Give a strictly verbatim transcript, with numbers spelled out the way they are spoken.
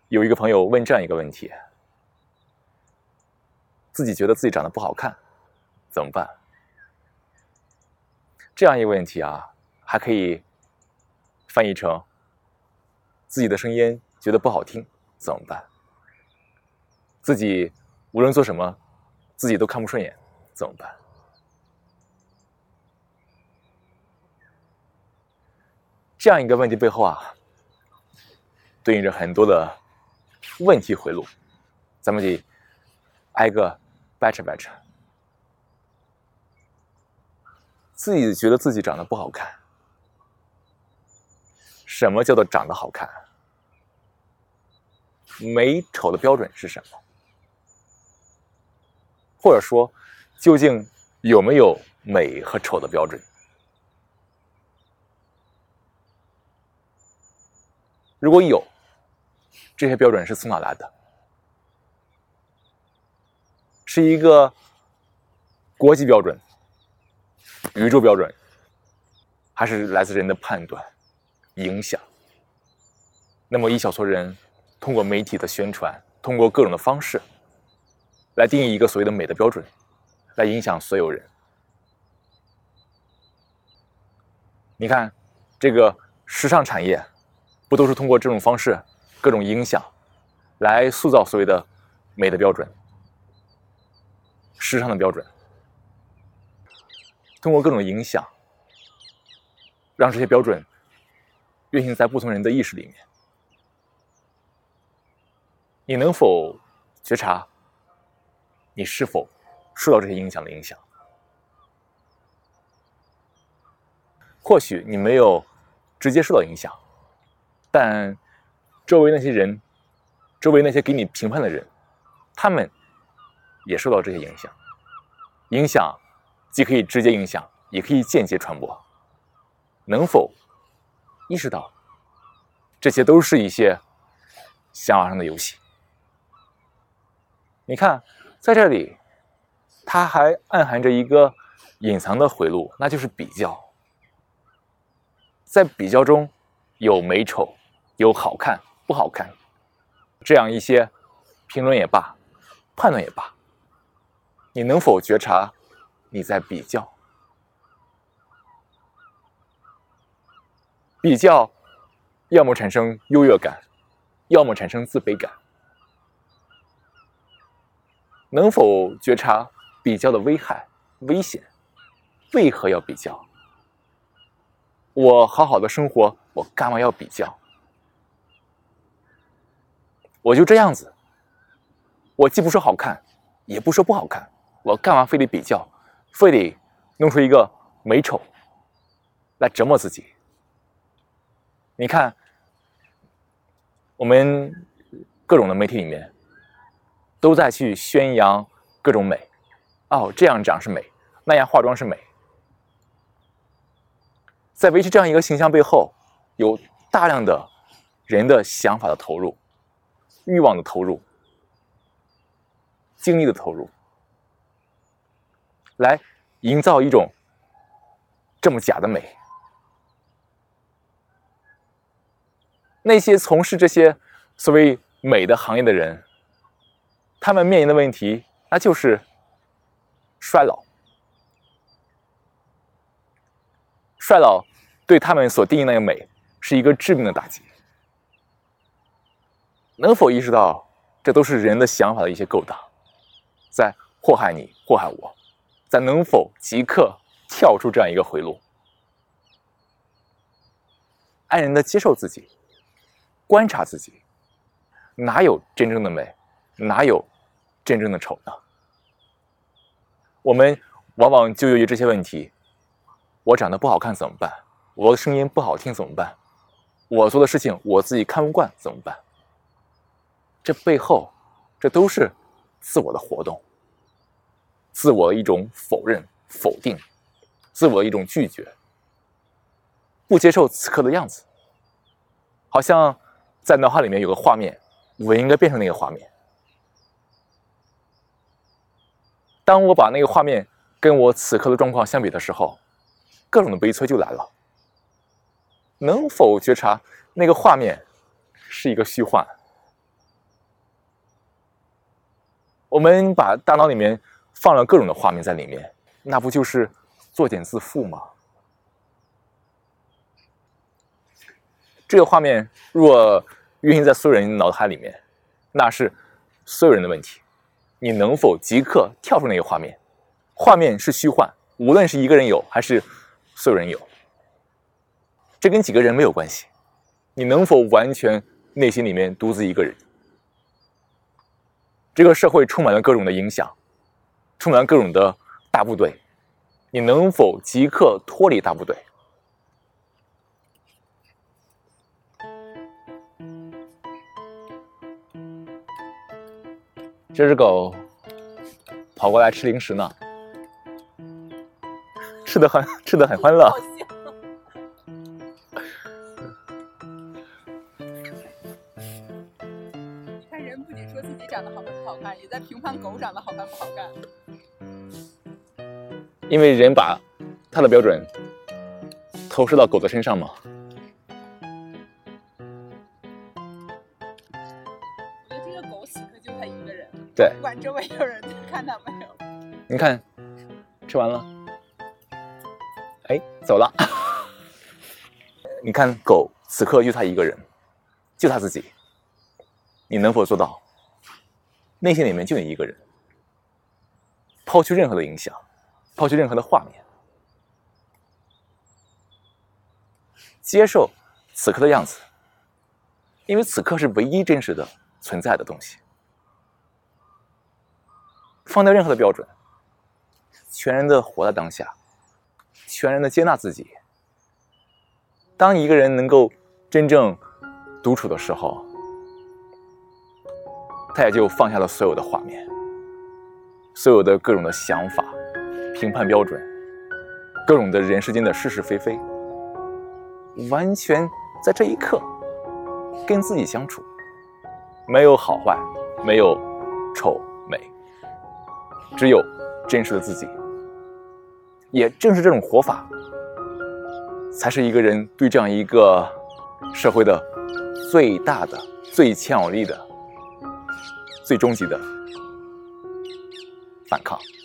有一个朋友问这样一个问题：自己觉得自己长得不好看，怎么办？这样一个问题啊，还可以翻译成自己的声音觉得不好听，怎么办？自己无论做什么，自己都看不顺眼，怎么办？这样一个问题背后啊，对应着很多的问题回路，咱们得挨个掰扯掰扯。自己觉得自己长得不好看，什么叫做长得好看？美丑的标准是什么？或者说，究竟有没有美和丑的标准？如果有，这些标准是从哪来的？是一个国际标准、宇宙标准，还是来自人的判断、影响？那么一小撮人通过媒体的宣传，通过各种的方式来定义一个所谓的美的标准，来影响所有人。你看，这个时尚产业不都是通过这种方式、各种影响来塑造所谓的美的标准、时尚的标准？通过各种影响，让这些标准运行在不同人的意识里面。你能否觉察你是否受到这些影响的影响？或许你没有直接受到影响，但周围那些人，周围那些给你评判的人，他们也受到这些影响。影响既可以直接影响，也可以间接传播。能否意识到这些都是一些想法上的游戏？你看，在这里它还暗含着一个隐藏的回路，那就是比较。在比较中有美丑，有好看不好看，这样一些评论也罢，判断也罢，你能否觉察你在比较？比较要么产生优越感，要么产生自卑感。能否觉察比较的危害、危险？为何要比较？我好好的生活，我干嘛要比较？我就这样子，我既不说好看，也不说不好看，我干嘛非得比较，非得弄出一个美丑来折磨自己？你看，我们各种的媒体里面都在去宣扬各种美，哦，这样长是美，那样化妆是美。在维持这样一个形象背后，有大量的人的想法的投入、欲望的投入、精力的投入，来营造一种这么假的美。那些从事这些所谓美的行业的人，他们面临的问题，那就是衰老。衰老对他们所定义那个美，是一个致命的打击。能否意识到，这都是人的想法的一些勾当，在祸害你，祸害我？在能否即刻跳出这样一个回路，安然的接受自己，观察自己，哪有真正的美，哪有真正的丑呢？我们往往就由于这些问题，我长得不好看怎么办？我的声音不好听怎么办？我做的事情我自己看不惯怎么办？这背后，这都是自我的活动，自我的一种否认、否定，自我的一种拒绝，不接受此刻的样子，好像在脑海里面有个画面，我应该变成那个画面。当我把那个画面跟我此刻的状况相比的时候，各种的悲催就来了。能否觉察那个画面是一个虚幻？ 我们把大脑里面放了各种的画面在里面，那不就是作茧自缚吗？这个画面若运行在所有人脑海里面，那是所有人的问题。你能否即刻跳出那个画面？画面是虚幻，无论是一个人有还是所有人有，这跟几个人没有关系。你能否完全内心里面独自一个人？这个社会充满了各种的影响，充满了各种的大部队，你能否即刻脱离大部队？这只狗跑过来吃零食呢，吃的很吃的很欢乐。 你看，人不仅说自己长得好看不好看，也在评判狗长得好看不好看。 因为人把他的标准投射到狗的身上嘛。 我觉得这个狗此刻就它一个人， 对， 不管周围有人看它没有。 你看，吃完了，哎，走了。你看，狗此刻就它一个人，就它自己，你能否做到？内心里面就你一个人，抛去任何的影响，抛去任何的画面，接受此刻的样子，因为此刻是唯一真实的存在的东西。放掉任何的标准，全然的活在当下，全然的接纳自己。当一个人能够真正独处的时候，他也就放下了所有的画面，所有的各种的想法、评判标准，各种的人世间的是是非非，完全在这一刻跟自己相处，没有好坏，没有丑美，只有真实的自己。也正是这种活法，才是一个人对这样一个社会的最大的、最强有力的、最终极的反抗。